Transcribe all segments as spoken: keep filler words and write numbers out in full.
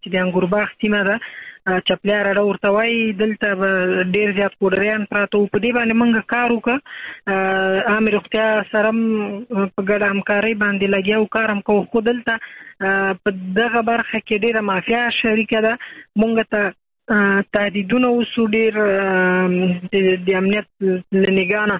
چې د انګور باغ سیمه ده چپلیا راډه ورته وایي، دلته به ډېر زیات پوډریان پراته وو. په دې باندې موږ کار وکړه، عامې روغتیا سره په ګډه همکارۍ باندې لګیا وو، کار هم کوو. خو دلته په دغه برخه کې ډېره مافیا شریکه ده. موږ ته تهدیدونه وسو ډېر د امنیت له نګاه نه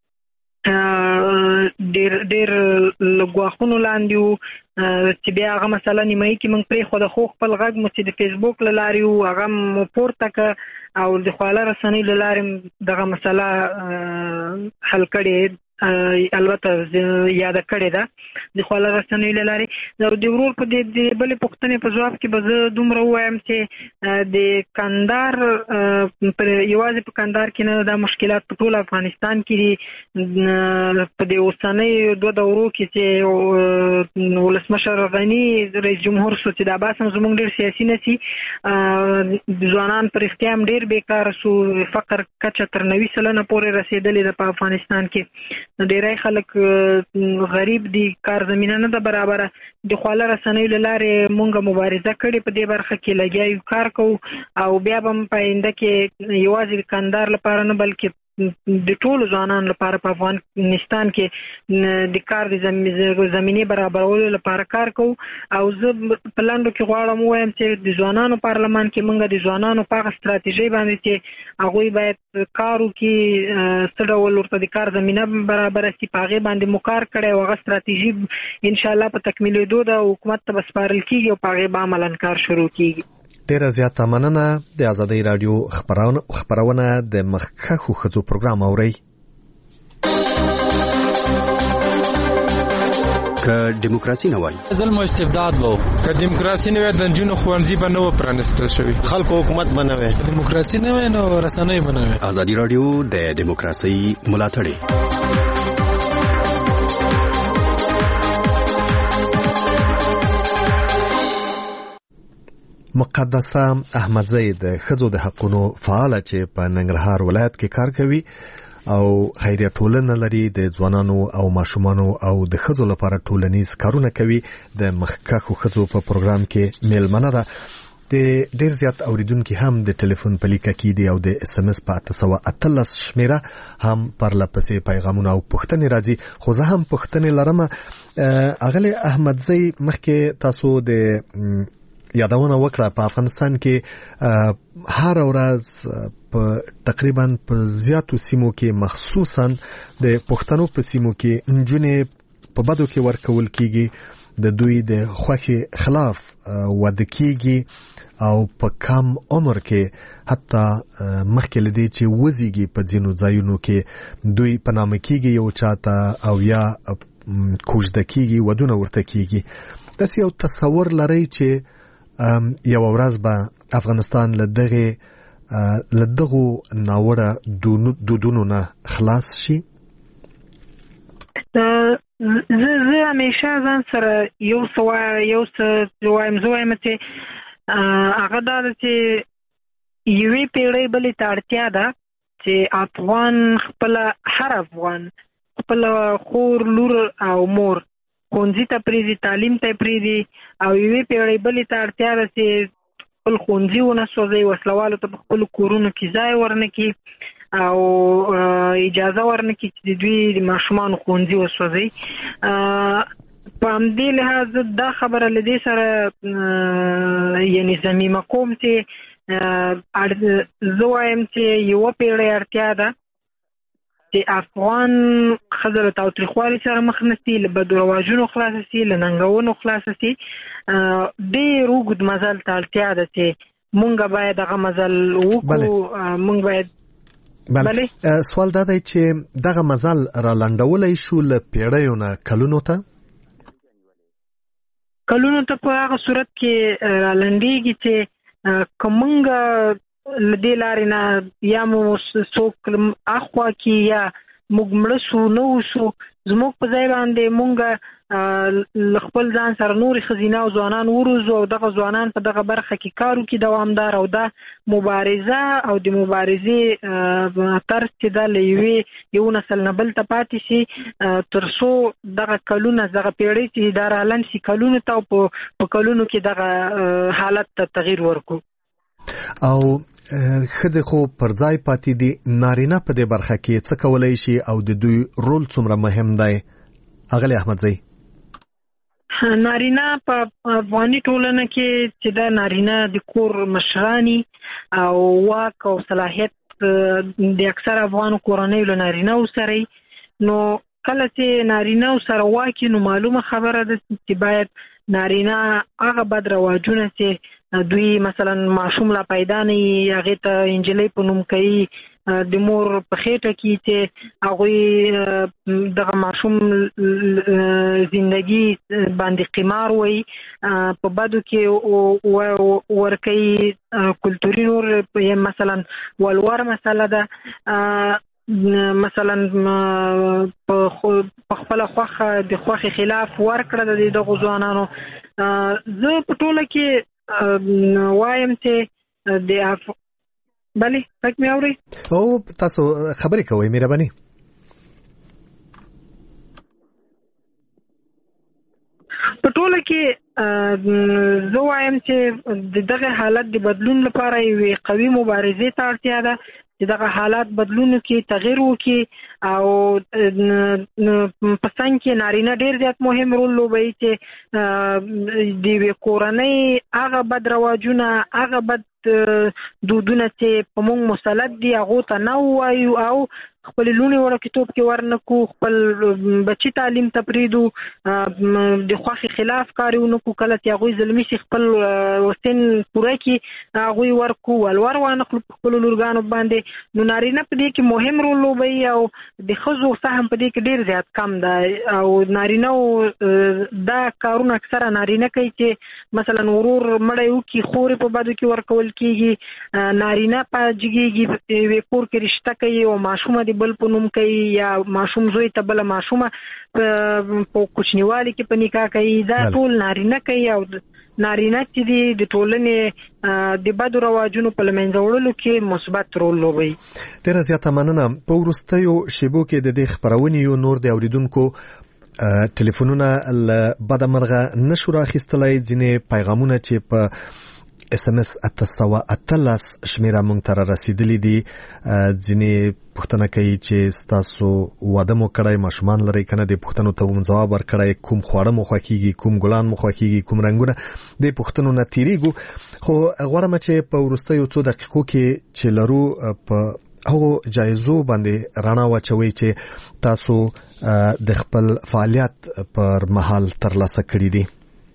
ډېر ډېر له ګواښونو لاندې وو، چې بیا هغه مسله نیمایي کې موږ پرېښوده. خو خپل غږ مو چې د فیسبوک له لارې وو هغه مو پورته کړه او د خواله رسنیو له لارې دغه مسله حل کړې، البته یاده کړې ده د خواله رسنیو له لارې. د ورور په دې بلې پوښتنې په ځواب کې به زه دومره ووایم چې د کندهار یوازې په کندهار کې نه، دا مشکلات په ټول افغانستان کې دي. په دې اوسنیو دوه دورو کې چې ولسمشر غني رئیس جمهور شو، چې دا بحث هم زموږ ډېر سیاسي نه سي، ځوانان په رښتیا هم ډېر بیکاره سو، فقر کچه تر نوي سلنه پورې رسېدلې ده په افغانستان کې. ډېری خلک غریب دي، کار زمینه نه ده برابره. د خواله رسنیو له لارې مونږ مبارزه کړې، په دې برخه کې لګیا یو، کار کوو او بیا به هم په آینده کې یوازې د کندهار لپاره نه بلکې د ټولو ځوانانو لپاره په افغانستان کې د کار د زمینې برابرولو لپاره کار کوو. او زه په لنډو کې غواړم ووایم چې د ځوانانو پارلمان کې موږ د ځوانانو په هغه ستراتیژۍ باندې چې هغوی باید کار وکړي، څه ډول ورته د کار زمینه برابره شي، په هغې باندې مو کار کړی او هغه ستراتیژي انشاءالله په تکمیلېدو ده، حکومت ته به سپارل کېږي او په هغې به عملاً کار شروع کېږي. ډیره زیاته مننه. د ازادۍ راډیو خبرونه د مخکښو ښځو پروګرام اورئ. که دیموکراسي نه وای ظلم او استبداد وو، که دیموکراسي نه وای د نجونو ښوونځي به نه و پرانیستل شوي، خلکو حکومت به نه وای، دیموکراسي نه وای نو رسنۍ به نه وای. ازادي راډیو د دیموکراسي ملاتړ. مقدسه احمدزی د ښځو د حقونو فعاله چې په ننګرهار ولایت کې کار کوي او خیریه ټولنه لري، د ځوانانو او ماشومانو او د ښځو لپاره ټولنیز کارونه کوي، د مخکښو ښځو په پروګرام کې میلمنه ده. د ډیر زیات اوریدونکو هم د ټلیفون په لیکه کې دي او د اس ام اس په اته سوه اتلس شمیره هم پر لپسې پیغامونه او پوښتنې راځي. خو زه هم پوښتنې لرم. اغلی احمدزی، مخکې تاسو د یادونه وکړه په افغانستان کې هر ورځ په تقریبا په زیاتو سیمو کې، مخصوصا د پښتنو په سیمو کې، نجونې په بدو کې ورکول کیږي، د دوی د خوښې خلاف واده کیږي او په کم عمر کې حتی مخکې لدی چې وزیږي په ځینو ځایونو کې دوی په نامه کیږي یو چاته او یا کوژده کیږي، ودونه ورته کیږي. داسې یو تصور لري چې یو ورځ به افغانستان له دغه له دغو ناوړه دودونو نه خلاص شي؟ زه زه همیشه ځان سره یو څه یو څه وایم زه وایم چې هغه دا ده چې یوې پیړۍ بلې ته اړتیا ده چې افغان خپله هر افغان خپله خور، لور او مور ښوونځي ته پرېږدي، تعلیم ته پرېږدي، او یوې پیړۍ بلې ته اړتیا ده چې خپل ښوونځي ونه سوځوي، وسلوالو ته په خپلو کورونو کې ځای ورنه کړي او اجازه ورنه کړي چې د دوی د ماشومانو ښوونځي وسوځوي. په همدې لحاظ دا خبره له دې سره یعنې ضمیمه کوم چې زه وایم چې یوه پیړۍ اړتیا ده چې افغان ښځه له تاوتریخوالي سره مخ نه سي، له بدو رواجونو خلاصه سي، له ننګونو خلاصه سي. ډېر اوږد مزل ته اړتیا ده چې مونږ باید هغه مزل وکړو. مونږ باید بله سوال دا دی چې دغه مزل را لنډولی شو له پیړیو نه کلونو ته کلونو ته په هغه صورت کې را لنډېږي چې که مونږ له دې لارې نه یا مو څوک اخوا کې یا موږ مړه شو نه اوسو، زموږ په ځای باندې مونږ خپل ځان سره نورې ښځینه او ځوانان وروزو او دغه ځوانان په دغه برخه کې کار وکړي دوامدار، او دا مبارزه او د مبارزې طرز چې دا له یوې یو نسل نه بل ته پاتې شي تر څو دغه کلونه دغه پیړۍ چې دا رالنډ شي کلونو ته، او په کلونو کې دغه حالت ته تغییر ورکړو. او ښځې خو پر ځای پاتې دي، نارینه په دې برخه کې څه کولی شي او د دوی رول څومره مهم دی؟ اغلی احمدزی. نارینه په افغاني ټولنه کې چې دا نارینه د کور مشرانی او واک او صلاحیت د اکثر افغان کورنۍ له نارینه سره، نو کله چې نارینه سره واکي نو معلومه خبره ده چې باید نارینه هغه بد رواجونه چې دوی مثلا ماشوم لا پیدا نه یې هغې ته انجلۍ په نوم کوي، د مور په خېټه کې چې هغوی دغه ماشوم زندگی باندې قمار وي، په بدو کې ورکوي، کلتوري نور مثلا ولور مسله ده، مثلا په خپل خوخه د خوخي خلاف ورکړه د دغه ځوانانو. زه په ټوله کې وایم چې د اف بله تک مې اوري او تاسو خبرې کوئ مهرباني. په ټوله کې زه وایم چې د دغه حالت د بدلون لپاره یوې قوي مبارزې ته اړتیا ده چې دغه حالات بدلون کې تغییر وکړي، او په څنګ کې نارینه ډیر زیات مهم رول لوبوي چې د یوې کورنۍ هغه بد رواجونه، هغه بد دودونه چې په موږ مسلط دي هغو ته نه ووایو، او خپل لونې وړکتوب کې ورنکو، خپل بچي تعلیم ته پرېږدو، د خوښې خلاف کار ونکړو، کله چې هغوی زلمي شي خپل سن پوره کړي هغوی ورکړو، ولور وانخلو په خپلو لورګانو باندې. نو نارینه په دې کې مهم رول لوبوي او د ښځو سهم په دې کې ډېر زیات کم ده، او نارینه دا کارونه اکثره نارینه کوي چې مثلا ورور مړی وکړي خورې په بدو کې ورکول کېږي، نارینه په جګېږي یوې کور کې رشته کوي او ماشومه بل په نوم کوي، یا ماشوم زوی ته بله ماشومه په کوچنیوالي کې په نکاح کوي، دا ټول نارینه کوي. او نارینه چې دی د ټولنې د بدو رواجونو په له منځه وړلو کې مثبت رول لوبوي. ډېره زیاته مننه. په وروستیو شیبو کې د دې خپرونې یو نور د اوریدونکو ټلیفونونه له بده مرغه نشو راخیستلی، ځینې پیغامونه چې په اس ام اس اته سوه اتلس شمیره مونږ ته رسیدلی دي، ځینې پوښتنه کوي چې ستاسو واده مو کړی، ماشومان لرئ که نه، د پوښتنو ته مو ځواب ورکړی، کوم خواړه مو خوښیږي، کوم ګلان مو خوښیږي، کوم رنګونه، د پوښتنو نه تیریږو. خو غواړم چې په وروستیو څو دقیقو کې چې لرو په هغو جایزو باندې رڼا واچوئ چې تاسو د خپل فعالیت پر مهال ترلاسه کړي دي.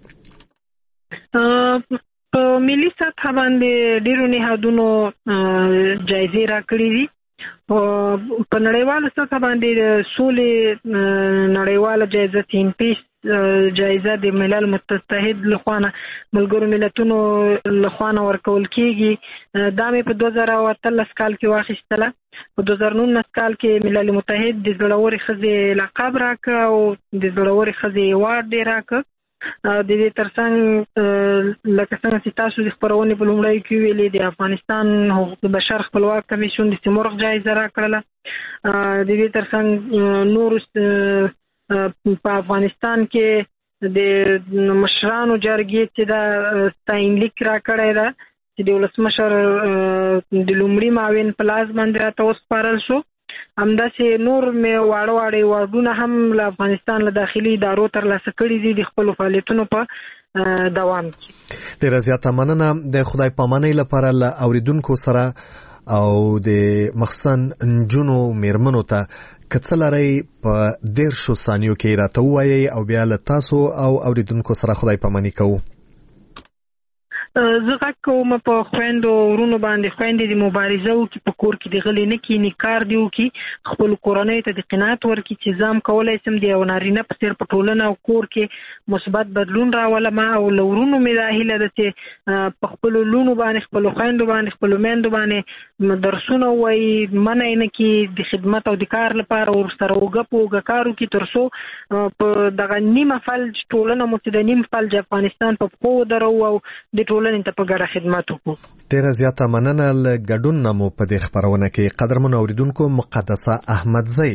په ملي سطح باندې ډیرو نهادونو جایزې راکړي دي. په نړیواله سطح باندې د سولې نړیواله جایزه تین پیس جایزه د ملل متحد لخوا نه ملګرو ملتونو لخوا نه ورکول کېږي. دا مې په دوه زره اتلس کال کې واخیستله. په دوه زره نولس کال کې ملل متحد د زړورې ښځې لقب راکړه او د زړورې ښځې ایوارډ یې راکړه. د دې ترڅنګ لکه څنګه چې تاسو د خپرونې په لومړیو کې ویلې د افغانستان حقوق بشر خپلواک کمیسیون د سیمرغ جایزه راکړله. د دې ترڅنګ نور په افغانستان کې د مشرانو جرګې چې دا ستاینلیک راکړی ده چې د ولسمشر د لومړي معاون په لاس باندې راته وسپارل شو. همداسې نور مې واړه واړه ایوارډونه هم له افغانستان له داخلي ادارو ترلاسه کړي دي د خپلو فعالیتونو په دوام کې. ډېره زیاته مننه. د خدای پامانۍ لپاره له اوریدونکو سره او د مخصوصا نجونو میرمنو ته که څه لرئ په دېرشو ثانیو کې راته ووایئ او بیا له تاسو او اوریدونکو سره خدای پاماني کوو. زه غږ کوم په خویندو ورونو باندې خویندې د مبارزه وکړي په کور کې د غلې نه کینی کار دی وکړي خپل کورنۍ ته د قناعت ورکړي چې ځام کولای سم د یو نارینه په څیر په ټولنه او کور کې مثبت بدلون راولم او له ورونو مې دا هیله ده چې په خپلو لونو باندې خپلو خویندو باندې خپلو میندو باندې درسونه ووایي منع یې نه کړي د خدمت او د کار لپاره ورسره اوږه په اوږه کار وکړي تر څو په دغه نیمه فلج ټولنه مو چې د نیم فلج افغانستان په پښو ودرو او د ټولنې ته په ګډه خدمت وکړو. ډیره زیاته مننه له ګډون نه مو په دې خبرونه کې قدرمن اوریدونکو مقدسه احمدزی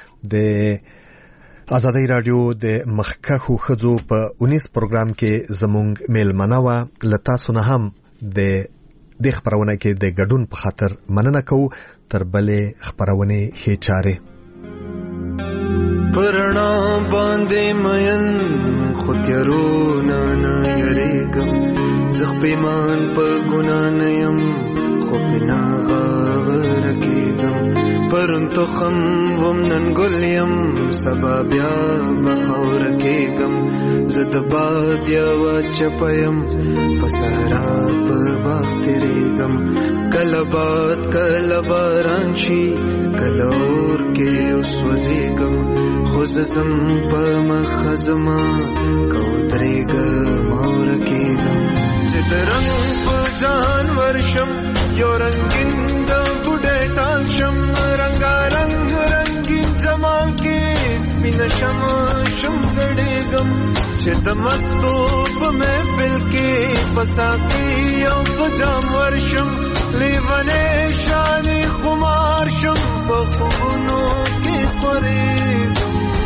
د آزادۍ رادیو د مخکښو ښځو په اونیس پروګرام کې زموږ میلمنه وه. له تاسو نه هم د دې خبرونه کې د ګډون په خاطر مننه کوو. تر بلې خبرونه ښې چارې پرنا باندې مین خو تیارونه نه یریږم زه پیمان په ګناه نه یم خو پې ناغاوره کېږم پرون تخم وم نن ګل یم سبا بیا به خاوره کېږم زه د باد یوه چپه یم په صحرا په باغ تېرېږم کله باد کله باران شي کله اور کې وسوځېږم خو زه ځم په مخه زما که ودرېږم او ورکېږم چې د رنګ په جهان ورشم یو رنګین د بوډۍ ټال شم رنګارنګ رنګین جمال کې سپینه شمع شم ګډېږم چې د مستو په محفل کې په ساقي او په جام ورشم لیونی شانې خمار شم په خوبونو کې خورېږم.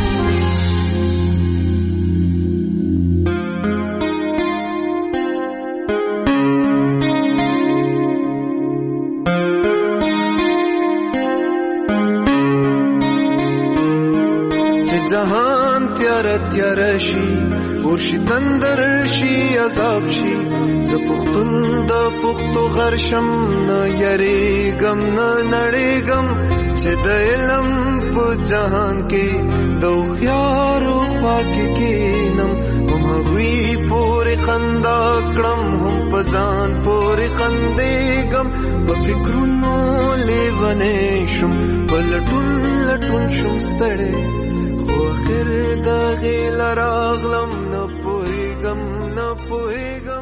جهان تیار تیار شي ورشي تندر شي عذاب شي زه پښتون د پښتو غر شم نه یریږم نه نړېږم چې د علم په جهان کې د هوښیارو خوا کې کښېنم هم هغوی پورې خندا کړم هم په ځان پورې خندېږم په فکرونو لیونی شم په لټون لټون شم ستړی خو آخر د غیله راغلم نه پوهېږم نه پوهېږم